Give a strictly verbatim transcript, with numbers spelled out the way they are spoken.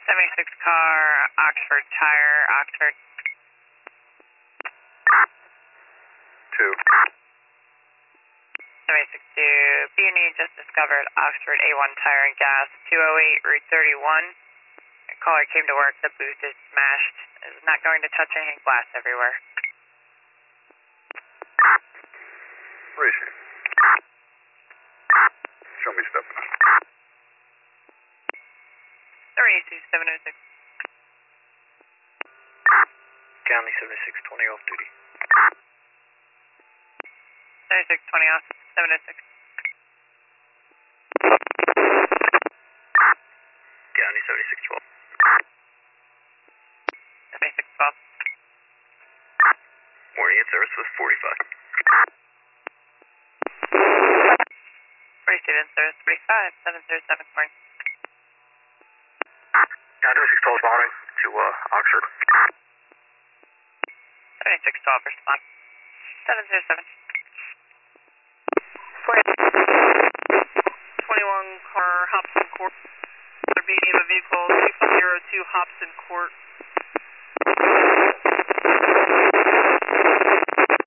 seventy-six car, Oxford Tire, Oxford. Two. seventy-six two, B and E just discovered Oxford A one Tire and Gas, two oh eight, Route thirty-one. A caller came to work, the booth is smashed. Is not going to touch anything, glass everywhere. Where is she? Show me stuff. thirty-two seven oh six. County seventy-six twenty off duty. seventy-six twenty off, seven oh six. County seventy-six twelve. seventy-six twelve. Morning in service was forty-five. forty-two in service, forty-five, seven zero seven, morning. County six twelve morning to uh, Oxford. seventy-six twelve, respond. seven zero seven. twenty-one car, Hobson Court. There being a vehicle two five zero two Hobson Court.